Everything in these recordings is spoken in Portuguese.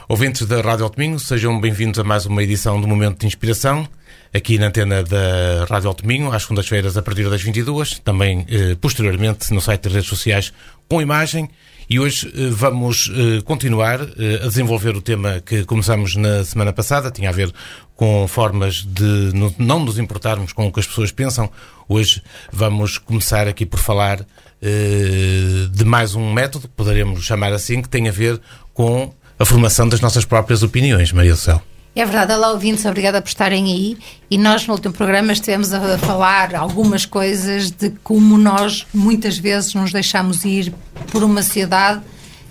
Ouvintes da Rádio Alto Minho, sejam bem-vindos a mais uma edição do Momento de Inspiração, aqui na antena da Rádio Alto Minho, às segundas-feiras a partir das 22, também posteriormente no site das redes sociais com imagem. E hoje vamos continuar a desenvolver o tema que começamos na semana passada, tinha a ver com formas de não nos importarmos com o que as pessoas pensam. Hoje vamos começar aqui por falar de mais um método, poderemos chamar assim, que tem a ver com a formação das nossas próprias opiniões. Maria do Céu. É verdade, olá ouvintes, obrigada por estarem aí. E nós no último programa estivemos a falar algumas coisas de como nós muitas vezes nos deixamos ir por uma sociedade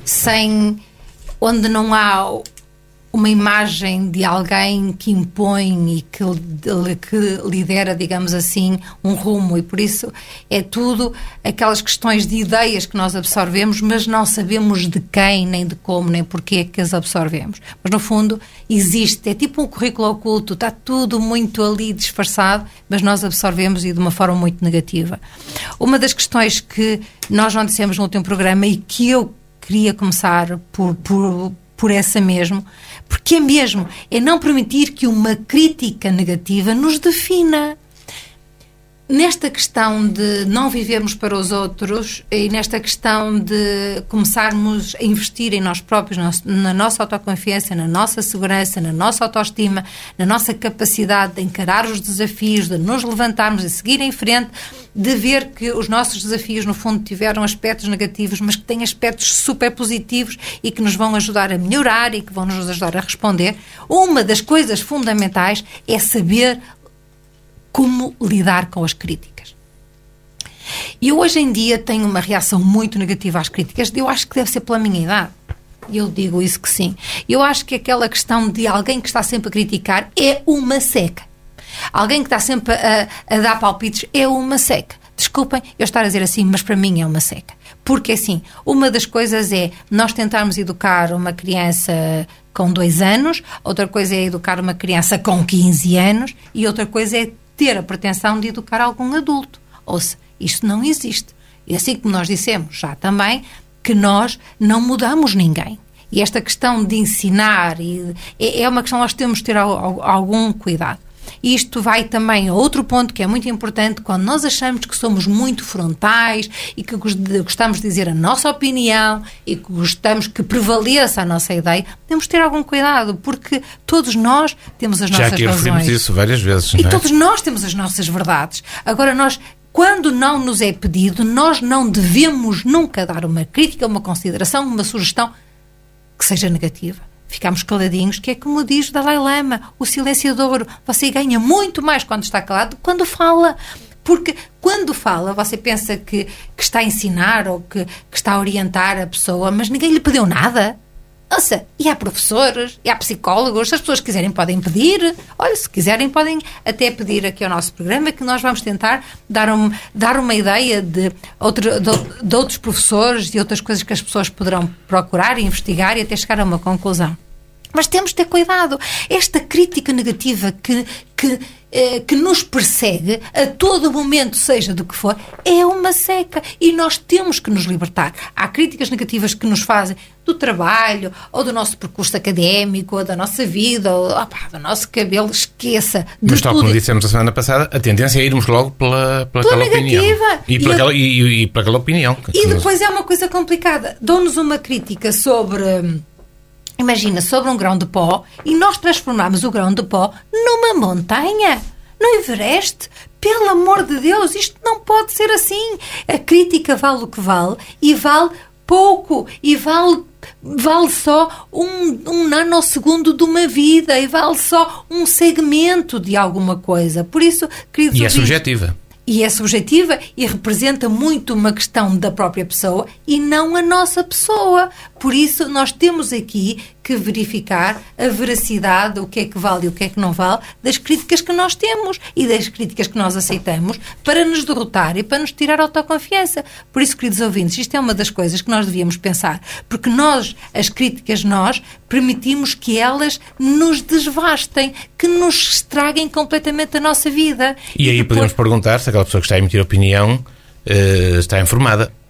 onde não há uma imagem de alguém que impõe e que lidera, digamos assim, um rumo, e por isso é tudo aquelas questões de ideias que nós absorvemos, mas não sabemos de quem, nem de como, nem porquê que as absorvemos. Mas no fundo existe, é tipo um currículo oculto, está tudo muito ali disfarçado, mas nós absorvemos e de uma forma muito negativa. Uma das questões que nós não dissemos no último programa e que eu queria começar por essa mesmo, porque é não permitir que uma crítica negativa nos defina. Nesta questão de não vivermos para os outros e nesta questão de começarmos a investir em nós próprios, na nossa autoconfiança, na nossa segurança, na nossa autoestima, na nossa capacidade de encarar os desafios, de nos levantarmos e seguir em frente, de ver que os nossos desafios, no fundo, tiveram aspectos negativos, mas que têm aspectos super positivos e que nos vão ajudar a melhorar e que vão nos ajudar a responder. Uma das coisas fundamentais é saber como lidar com as críticas. E eu hoje em dia tenho uma reação muito negativa às críticas. Eu acho que deve ser pela minha idade. Eu digo isso que sim. Eu acho que aquela questão de alguém que está sempre a criticar é uma seca. Alguém que está sempre a dar palpites é uma seca. Desculpem eu estar a dizer assim, mas para mim é uma seca. Porque assim, uma das coisas é nós tentarmos educar uma criança com 2 anos, outra coisa é educar uma criança com 15 anos e outra coisa é ter a pretensão de educar algum adulto. Ouça, isto não existe. E assim como nós dissemos já também, que nós não mudamos ninguém. E esta questão de ensinar é uma questão que nós temos de ter algum cuidado. E isto vai também a outro ponto que é muito importante, quando nós achamos que somos muito frontais e que gostamos de dizer a nossa opinião e que gostamos que prevaleça a nossa ideia, temos de ter algum cuidado, porque todos nós temos as nossas razões. Já aqui referimos isso várias vezes, não é? E todos nós temos as nossas verdades. Agora quando não nos é pedido, nós não devemos nunca dar uma crítica, uma consideração, uma sugestão que seja negativa. Ficamos caladinhos, que é como diz o Dalai Lama, o silenciador. Você ganha muito mais quando está calado do que quando fala. Porque quando fala, você pensa que está a ensinar ou que está a orientar a pessoa, mas ninguém lhe pediu nada. Nossa, e há professores, e há psicólogos, se as pessoas quiserem podem pedir. Olha, se quiserem podem até pedir aqui ao nosso programa, que nós vamos tentar dar uma ideia de outros professores e outras coisas que as pessoas poderão procurar e investigar e até chegar a uma conclusão. Mas temos de ter cuidado. Esta crítica negativa que nos persegue a todo momento, seja do que for, é uma seca e nós temos que nos libertar. Há críticas negativas que nos fazem do trabalho, ou do nosso percurso académico, ou da nossa vida, ou do nosso cabelo, esqueça de mas tal tudo. Como dissemos a semana passada, a tendência é irmos logo pela aquela opinião. E pela aquela opinião. E depois é uma coisa complicada. Dão-nos uma crítica sobre... Imagina, sobre um grão de pó, e nós transformamos o grão de pó numa montanha, no Everest. Pelo amor de Deus, isto não pode ser assim. A crítica vale o que vale, e vale pouco, e vale só um nanosegundo de uma vida, e vale só um segmento de alguma coisa. Por isso, queridos ouvintes, subjetiva. E é subjetiva e representa muito uma questão da própria pessoa e não a nossa pessoa. Por isso, nós temos aqui que verificar a veracidade, o que é que vale e o que é que não vale, das críticas que nós temos e das críticas que nós aceitamos para nos derrotar e para nos tirar a autoconfiança. Por isso, queridos ouvintes, isto é uma das coisas que nós devíamos pensar, porque as críticas, permitimos que elas nos desvastem, que nos estraguem completamente a nossa vida. E aí depois podemos perguntar se aquela pessoa que está a emitir opinião está informada.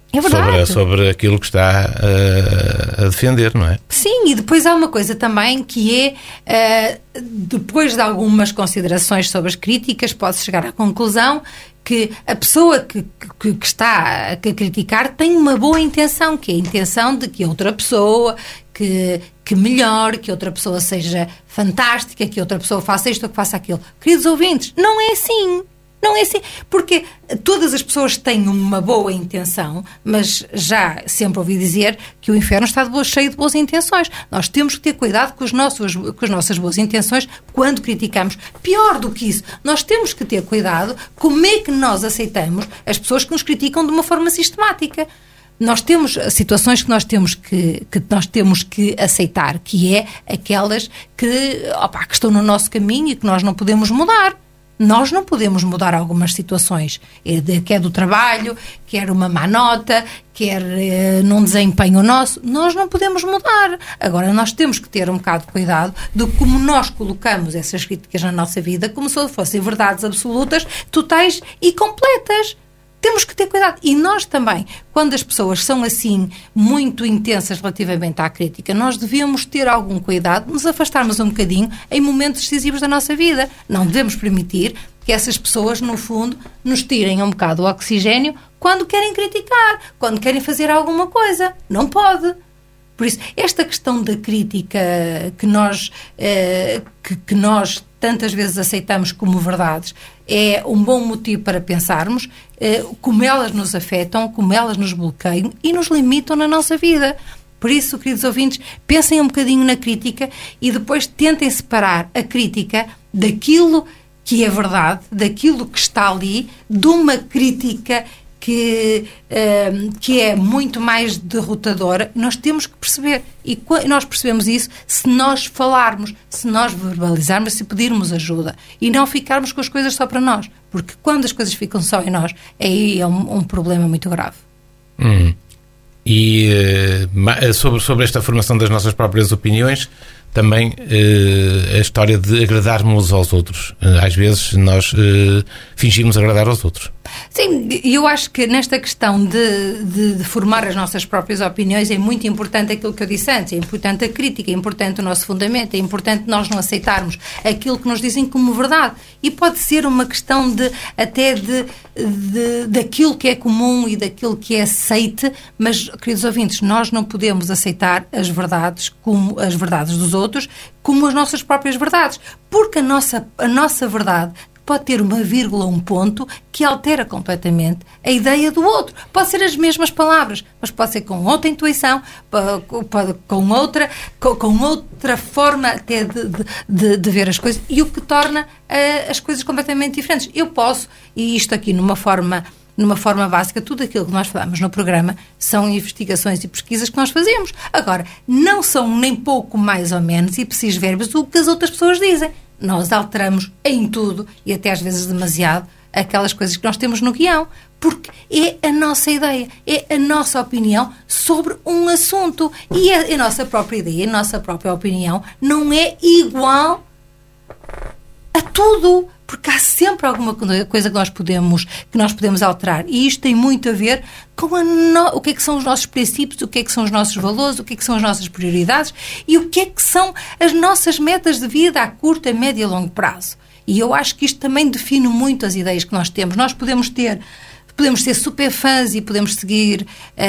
É verdade. Sobre aquilo que está a defender, não é? Sim, e depois há uma coisa também que é, depois de algumas considerações sobre as críticas, pode-se chegar à conclusão que a pessoa que está a criticar tem uma boa intenção, que é a intenção de que outra pessoa que melhore, que outra pessoa seja fantástica, que outra pessoa faça isto ou que faça aquilo. Queridos ouvintes, não é assim. Não é assim, porque todas as pessoas têm uma boa intenção, mas já sempre ouvi dizer que o inferno está cheio de boas intenções. Nós temos que ter cuidado com as nossas boas intenções quando criticamos. Pior do que isso, nós temos que ter cuidado como é que nós aceitamos as pessoas que nos criticam de uma forma sistemática. Nós temos situações que nós temos que aceitar, que é aquelas que estão no nosso caminho e que nós não podemos mudar. Nós não podemos mudar algumas situações, quer do trabalho, quer uma má nota, quer num desempenho nosso, nós não podemos mudar. Agora, nós temos que ter um bocado de cuidado de como nós colocamos essas críticas na nossa vida, como se fossem verdades absolutas, totais e completas. Temos que ter cuidado. E nós também, quando as pessoas são assim muito intensas relativamente à crítica, nós devemos ter algum cuidado de nos afastarmos um bocadinho em momentos decisivos da nossa vida. Não devemos permitir que essas pessoas, no fundo, nos tirem um bocado o oxigénio quando querem criticar, quando querem fazer alguma coisa. Não pode. Por isso, esta questão da crítica que nós tantas vezes aceitamos como verdades é um bom motivo para pensarmos como elas nos afetam, como elas nos bloqueiam e nos limitam na nossa vida. Por isso, queridos ouvintes, pensem um bocadinho na crítica e depois tentem separar a crítica daquilo que é verdade, daquilo que está ali, de uma crítica que é muito mais derrotadora. Nós temos que perceber, e nós percebemos isso se nós falarmos, se nós verbalizarmos, se pedirmos ajuda e não ficarmos com as coisas só para nós, porque quando as coisas ficam só em nós, aí é um problema muito grave. E sobre esta formação das nossas próprias opiniões, também a história de agradarmos aos outros. Às vezes nós fingimos agradar aos outros. Sim, eu acho que nesta questão de formar as nossas próprias opiniões é muito importante aquilo que eu disse antes, é importante a crítica, é importante o nosso fundamento, é importante nós não aceitarmos aquilo que nos dizem como verdade. E pode ser uma questão daquilo que é comum e daquilo que é aceite, mas, queridos ouvintes, nós não podemos aceitar as verdades como as verdades dos outros, como as nossas próprias verdades, porque a nossa verdade pode ter uma vírgula, um ponto, que altera completamente a ideia do outro. Pode ser as mesmas palavras, mas pode ser com outra intuição, com outra forma até de ver as coisas, e o que torna as coisas completamente diferentes. Eu posso, e isto aqui numa forma básica, tudo aquilo que nós falamos no programa são investigações e pesquisas que nós fazemos. Agora, não são nem pouco mais ou menos ipsis verbis o que as outras pessoas dizem. Nós alteramos em tudo, e até às vezes demasiado, aquelas coisas que nós temos no guião, porque é a nossa ideia, é a nossa opinião sobre um assunto. E a nossa própria ideia, a nossa própria opinião não é igual a tudo, porque há sempre alguma coisa que nós podemos alterar. E isto tem muito a ver com o que é que são os nossos princípios, o que é que são os nossos valores, o que é que são as nossas prioridades e o que é que são as nossas metas de vida a curto, a médio e a longo prazo. E eu acho que isto também define muito as ideias que nós temos. Nós podemos ser super fãs e podemos seguir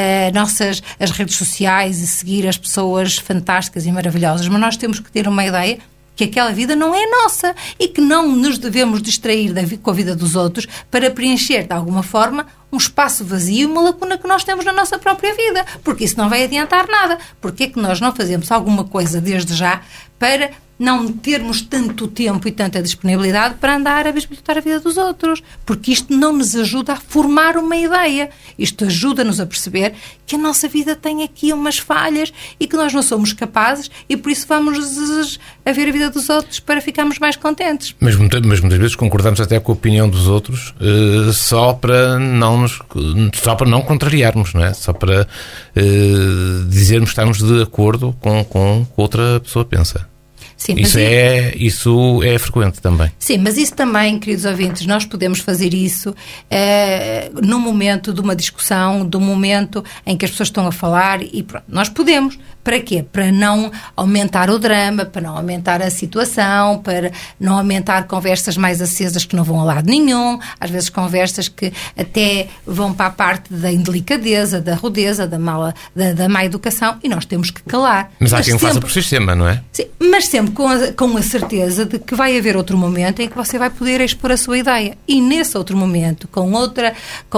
as redes sociais e seguir as pessoas fantásticas e maravilhosas, mas nós temos que ter uma ideia que aquela vida não é nossa e que não nos devemos distrair com a vida dos outros para preencher, de alguma forma, um espaço vazio e uma lacuna que nós temos na nossa própria vida, porque isso não vai adiantar nada. Porque é que nós não fazemos alguma coisa desde já para não termos tanto tempo e tanta disponibilidade para andar a bisbilhotar a vida dos outros? Porque isto não nos ajuda a formar uma ideia. Isto ajuda-nos a perceber que a nossa vida tem aqui umas falhas e que nós não somos capazes e por isso vamos a ver a vida dos outros para ficarmos mais contentes. Mas muitas vezes concordamos até com a opinião dos outros só para não contrariarmos, não é? Só para dizermos que estamos de acordo com o que outra pessoa pensa. Sim, isso é frequente também. Sim, mas isso também, queridos ouvintes, nós podemos fazer isso no momento de uma discussão, do momento em que as pessoas estão a falar e pronto, nós podemos. Para quê? Para não aumentar o drama, para não aumentar a situação, para não aumentar conversas mais acesas que não vão a lado nenhum, às vezes conversas que até vão para a parte da indelicadeza, da rudeza, da má educação, e nós temos que calar. Mas há quem o faça por sistema, não é? Sim, mas sempre com a certeza de que vai haver outro momento em que você vai poder expor a sua ideia. E nesse outro momento, com outra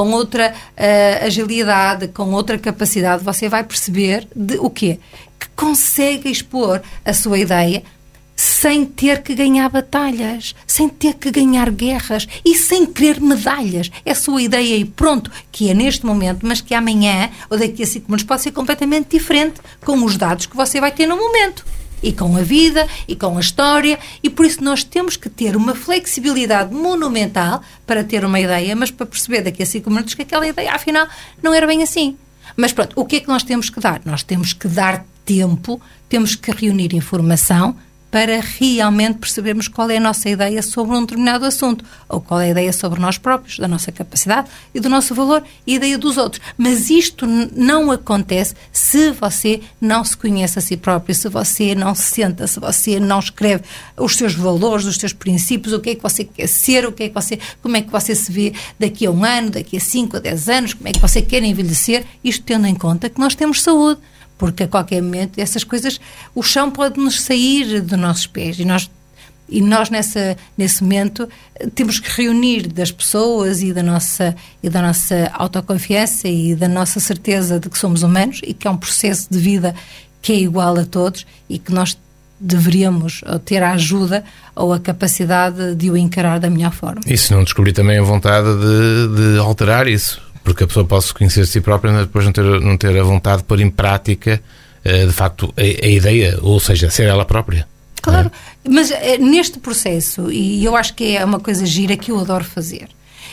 agilidade, com outra capacidade, você vai perceber o quê? Que consegue expor a sua ideia sem ter que ganhar batalhas, sem ter que ganhar guerras e sem querer medalhas. É a sua ideia e pronto, que é neste momento, mas que amanhã ou daqui a 5 minutos pode ser completamente diferente com os dados que você vai ter no momento. E com a vida, e com a história, e por isso nós temos que ter uma flexibilidade monumental para ter uma ideia, mas para perceber daqui a 5 minutos que aquela ideia, afinal, não era bem assim. Mas pronto, o que é que nós temos que dar? Nós temos que dar tempo, temos que reunir informação para realmente percebermos qual é a nossa ideia sobre um determinado assunto, ou qual é a ideia sobre nós próprios, da nossa capacidade e do nosso valor e a ideia dos outros. Mas isto não acontece se você não se conhece a si próprio, se você não se senta, se você não escreve os seus valores, os seus princípios, o que é que você quer ser, como é que você se vê daqui a 1 ano, daqui a 5 a 10 anos, como é que você quer envelhecer, isto tendo em conta que nós temos saúde. Porque a qualquer momento essas coisas, o chão pode nos sair dos nossos pés e nós nesse momento temos que reunir das pessoas e da nossa autoconfiança e da nossa certeza de que somos humanos e que é um processo de vida que é igual a todos e que nós deveríamos ter a ajuda ou a capacidade de o encarar da melhor forma. E se não descobrir também a vontade de alterar isso? Porque a pessoa pode se conhecer a si própria, mas depois não ter a vontade de pôr em prática, de facto, a ideia, ou seja, ser ela própria. Claro, mas neste processo, e eu acho que é uma coisa gira que eu adoro fazer,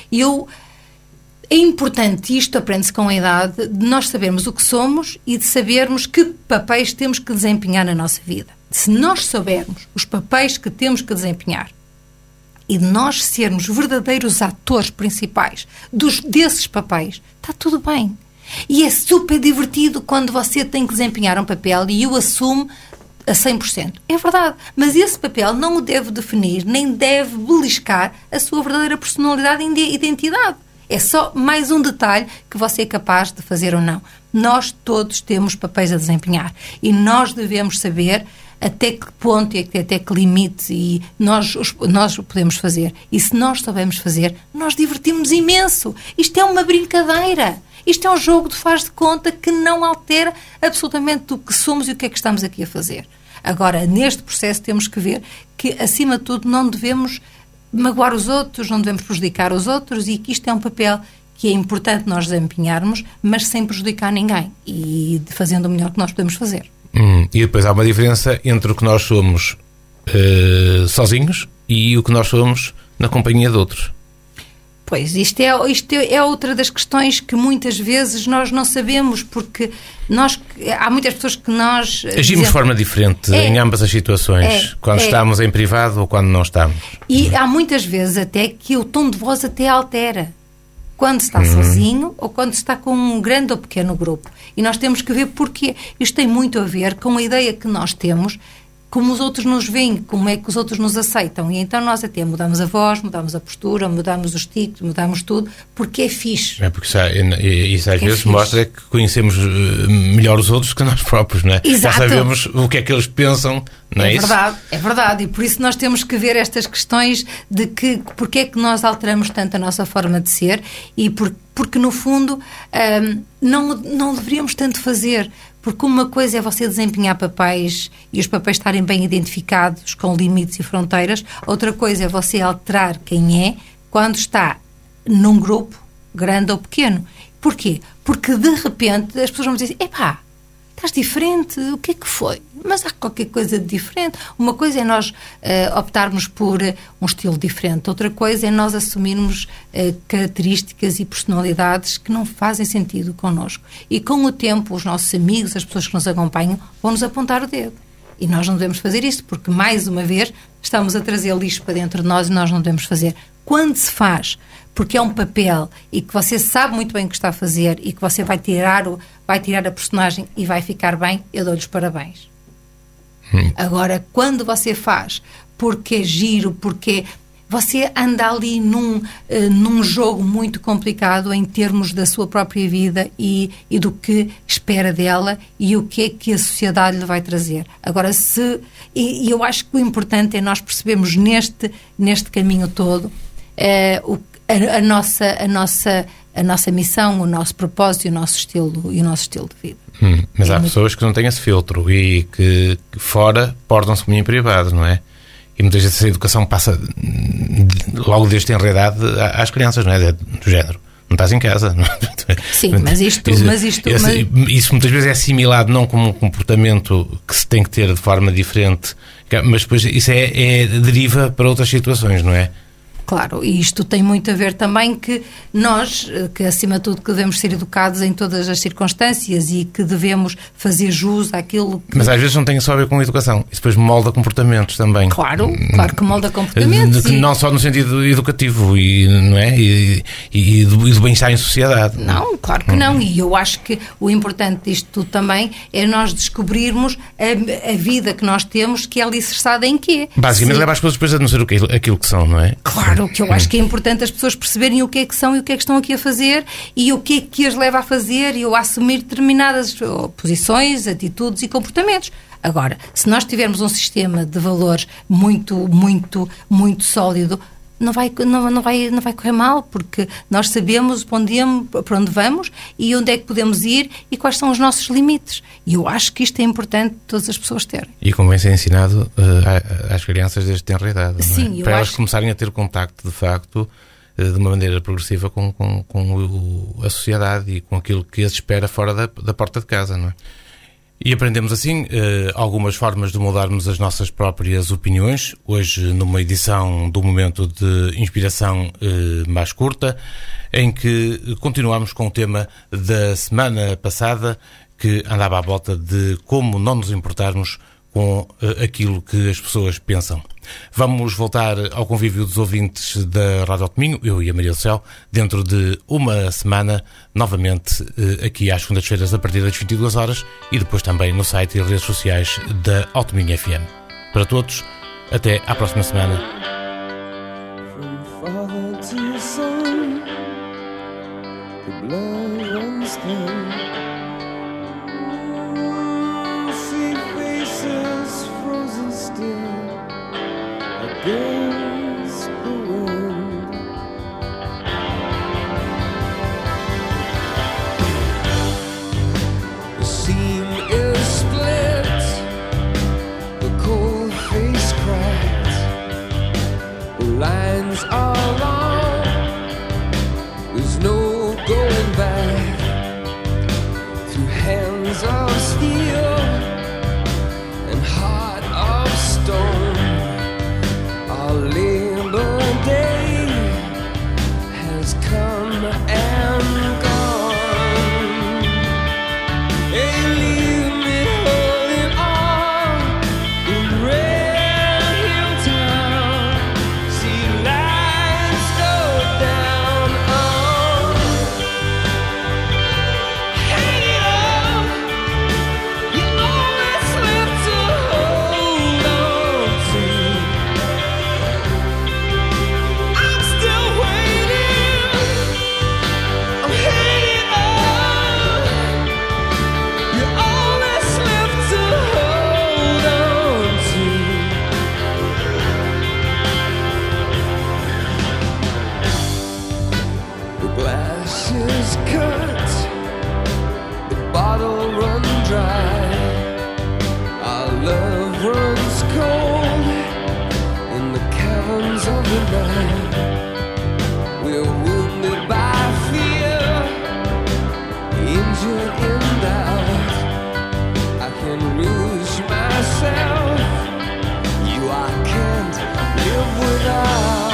é importante, isto aprende-se com a idade, de nós sabermos o que somos e de sabermos que papéis temos que desempenhar na nossa vida. Se nós soubermos os papéis que temos que desempenhar, e de nós sermos verdadeiros atores principais desses papéis, está tudo bem. E é super divertido quando você tem que desempenhar um papel e o assume a 100%. É verdade, mas esse papel não o deve definir, nem deve beliscar a sua verdadeira personalidade e identidade. É só mais um detalhe que você é capaz de fazer ou não. Nós todos temos papéis a desempenhar e nós devemos saber até que ponto e até que limite e nós o podemos fazer. E se nós soubermos fazer, nós divertimos imenso. Isto é uma brincadeira. Isto é um jogo de faz de conta que não altera absolutamente o que somos e o que é que estamos aqui a fazer. Agora, neste processo temos que ver que, acima de tudo, não devemos magoar os outros, não devemos prejudicar os outros e que isto é um papel que é importante nós desempenharmos, mas sem prejudicar ninguém e fazendo o melhor que nós podemos fazer. E depois há uma diferença entre o que nós somos sozinhos e o que nós somos na companhia de outros. Pois, isto é outra das questões que muitas vezes nós não sabemos, porque há muitas pessoas que nós... Agimos de forma diferente em ambas as situações, quando estamos em privado ou quando não estamos. E há muitas vezes até que o tom de voz até altera. Quando está sozinho ou quando está com um grande ou pequeno grupo. E nós temos que ver porquê. Isto tem muito a ver com a ideia que nós temos, como os outros nos veem, como é que os outros nos aceitam. E então nós até mudamos a voz, mudamos a postura, mudamos os tiques, mudamos tudo, porque é fixe. É porque isso às vezes mostra que conhecemos melhor os outros que nós próprios, não é? Exato. Já sabemos o que é que eles pensam, não é isso? É verdade. E por isso nós temos que ver estas questões de que porque é que nós alteramos tanto a nossa forma de ser e porque no fundo não deveríamos tanto fazer. Porque uma coisa é você desempenhar papéis e os papéis estarem bem identificados com limites e fronteiras. Outra coisa é você alterar quem é quando está num grupo, grande ou pequeno. Porquê? Porque de repente as pessoas vão dizer, epá, estás diferente, o que é que foi? Mas há qualquer coisa de diferente. Uma coisa é nós optarmos por um estilo diferente. Outra coisa é nós assumirmos características e personalidades que não fazem sentido connosco. E com o tempo, os nossos amigos, as pessoas que nos acompanham, vão-nos apontar o dedo. E nós não devemos fazer isto, porque, mais uma vez, estamos a trazer lixo para dentro de nós e nós não devemos fazer. Quando se faz, porque é um papel e que você sabe muito bem o que está a fazer e que você vai tirar a personagem e vai ficar bem, eu dou-lhes parabéns. Agora, quando você faz porque é giro, porque você anda ali num jogo muito complicado em termos da sua própria vida e do que espera dela e o que é que a sociedade lhe vai trazer. Agora, e eu acho que o importante é nós percebermos neste caminho todo a nossa missão, o nosso propósito e o nosso estilo de vida. Mas há pessoas que não têm esse filtro e que fora portam-se muito em privado, não é? E muitas vezes a educação passa logo desde a tenra às crianças, não é? Do género. Não estás em casa. Não? Sim, mas isto... Isso muitas vezes é assimilado não como um comportamento que se tem que ter de forma diferente, mas depois isso deriva para outras situações, não é? Claro, e isto tem muito a ver também que nós, que acima de tudo que devemos ser educados em todas as circunstâncias e que devemos fazer jus àquilo que... Mas às vezes não tem só a ver com a educação, isso depois molda comportamentos também. Claro que molda comportamentos. Não só no sentido educativo não é? E do bem-estar em sociedade. Não, claro que não, e eu acho que o importante disto tudo também é nós descobrirmos a vida que nós temos, que é alicerçada em quê? Basicamente leva as coisas depois a não ser aquilo que são, não é? Claro. O que eu acho que é importante as pessoas perceberem o que é que são e o que é que estão aqui a fazer e o que é que as leva a fazer e a assumir determinadas posições, atitudes e comportamentos. Agora, se nós tivermos um sistema de valores muito, muito, muito sólido, não vai correr mal, porque nós sabemos para onde vamos e onde é que podemos ir e quais são os nossos limites. E eu acho que isto é importante todas as pessoas terem. E convém ser ensinado às crianças desde tenra idade, Sim, para elas começarem a ter contacto, de facto, de uma maneira progressiva com a sociedade e com aquilo que as espera fora da porta de casa, não é? E aprendemos assim algumas formas de moldarmos as nossas próprias opiniões. Hoje, numa edição do Momento de Inspiração mais curta, em que continuamos com o tema da semana passada, que andava à volta de como não nos importarmos com aquilo que as pessoas pensam. Vamos voltar ao convívio dos ouvintes da Rádio Alto Minho, eu e a Maria do Céu, dentro de uma semana, novamente aqui às segundas-feiras a partir das 22 horas e depois também no site e redes sociais da Alto Minho FM. Para todos, até à próxima semana. Against the wind, the seam is split, the cold face cracked, the lines are long, there's no going back, through hands of steel and heart of stone. Our Labor Day has come and gone. Hey, leave me holding on in Red Hill Town. See lights go down on. Hang it up, you always left to hold on to. We're wounded by fear, injured in doubt. I can lose myself, you I can't live without.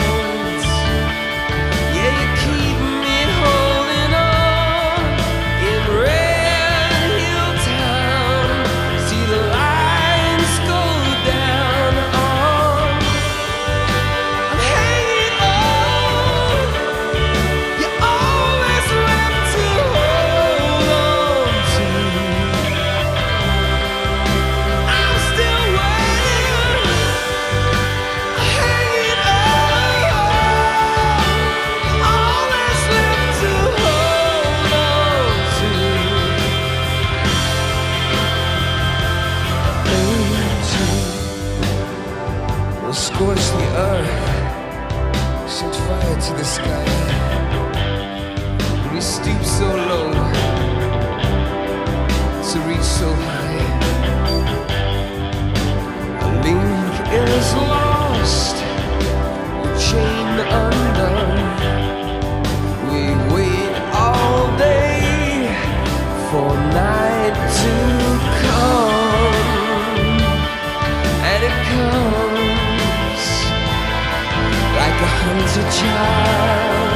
Yeah, you keep me holding on in Red Hill Town. See the line will scorch the earth, set fire to the sky. We stoop so low to reach so high. A link is lost, a chain undone. We wait all day for night to come, and it comes like a hunted child.